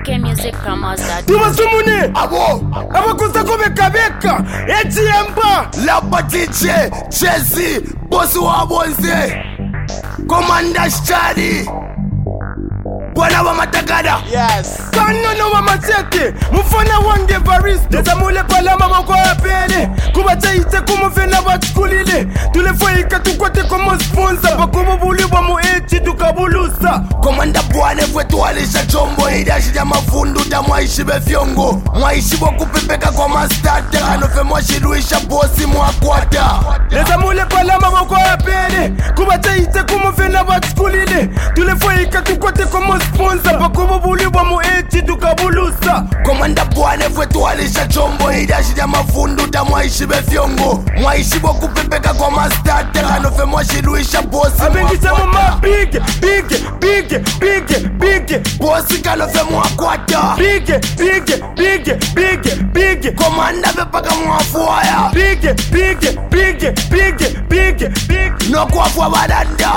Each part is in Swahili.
ckmusicpromos.com. Tubasumune abakosa kubeka etiemba Lapa DJ Jesse boss wa bonze Commander Shadi Bwana wa matakada. Yes. Kanono wa machete mufana wange Varisto Neza mule palama mako ya pele Kubachaite kumufena bachukulile Tulefoika tukwate komo sponsor Bakumu buli wa muechi tukabulusa Komanda bwane fwetu alisha chombo Idashi ya mafundu da mwaishi befyongo Mwaishi boku pepeka kwa mastarte Anofe mwashiruisha bosi mwakwata Neza mule palama mako ya pele Kubachaite kumufena bachukulile Tulefoika tukwate komo sponsor Bakumu buli wa muechi tukabulusa Komanda bwane fwetu alisha chombo Idashi ya mafundu da mwaishi befyongo Mwaishi boku pepeka kwa mastarte Anofe mwashiruisha bosi Abengisha mama big Bosi kanofe mwakwata Big Komanda bepaka mwafuaya Big Nokwafuwa badanda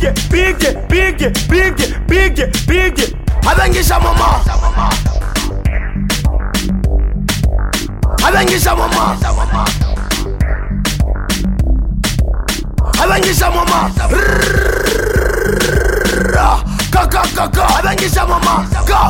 Big Abengisha mama Abengisha mama Abengisha mama Kaka Abengisha mama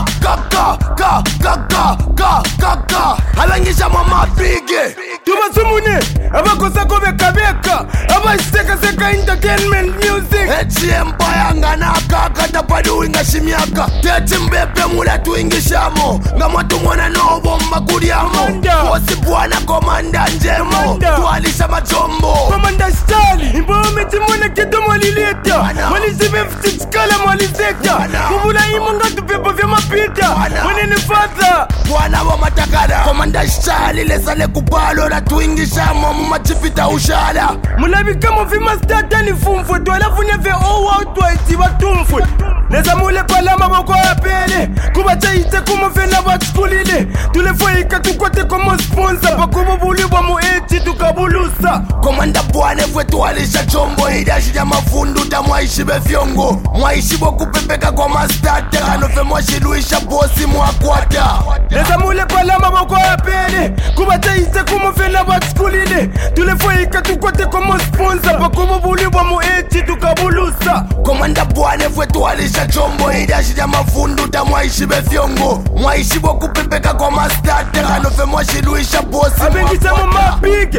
Kaka Abengisha mama bige Tubasumune abakosa kubeka abaseka entertainment music Echi empire nganaka katapadu ingashimyaka Teti mbepe mula tuingishamo Ngamatu mwana nobo mbakuliamo Bosi bwana komanda njemo Tualisha majombo Komanda Stali Imbome timone kido mwalileta Mwalizibe ftichikala mwalizeta Kubula imunga tupepo vya mapita Mwenene fata Bwana wa matakada Komanda Stali lesale kupalo na tuingishamo Mumachipita ushala Mulabi kama vima stata ni fumfwe Tualafu neve owa iti watumfwe Neza mule palama moko ya pele Kubachaite kumufena bachukulile Tulefoika tukwate komo sponsor Bakumu buli wa muechi tukabulusa Komanda bwane fwetu alisha chombo Idashi ya mafundu da mwaishi befyongo Mwaishi boku pepeka kwa mastarte Anofe mwashiruisha bosi mwakwata Neza mule palama moko ya pele Kubachaite kumufena bachukulile Tulefoika tukwate komo sponsor Bakumu buli wa muechi tukabulusa Komanda bwane fwetu alisha chombo Idashi ya mafundu da mwaishi befyongo Mwaishi boku pepeka kwa mastarte Anofe mwashiruisha bosi Abengisha mama big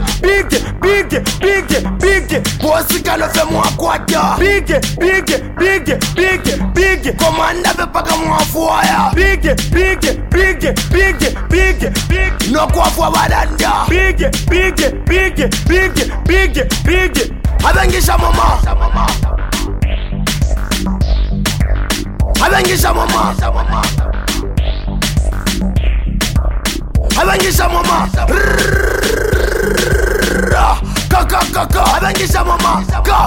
Bosi kanofe mwakwata Big Komanda bepaka mwafuaya Big Nokwafuwa badanda Big Abengisha mama Abengisha mama Abengisha mama Kaka Abengisha mama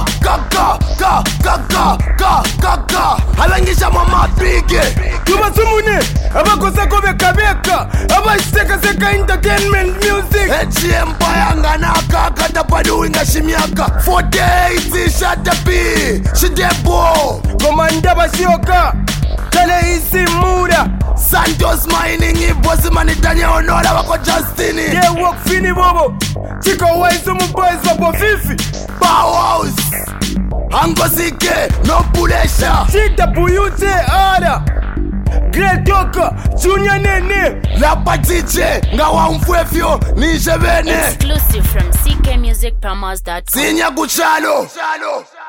Abengisha mama bige Tubasumune abakosa kubeka abaseka entertainment music Echi empire nganaka katapadu ingashimyaka 48 shatapi Shidebo Komanda Bashoka Kale isi mura Santos Mining ibosi manitanya onora wako Justini Ye walk fini bobo Chiko waisu muboys wako fifi Bauhaus Angosike no pulesha Chita puyute ara Great Toka Junior Nene Lapa DJ ngawa mfwefyo nishebene Exclusive from ckmusicpromos.com. Sinya kuchalo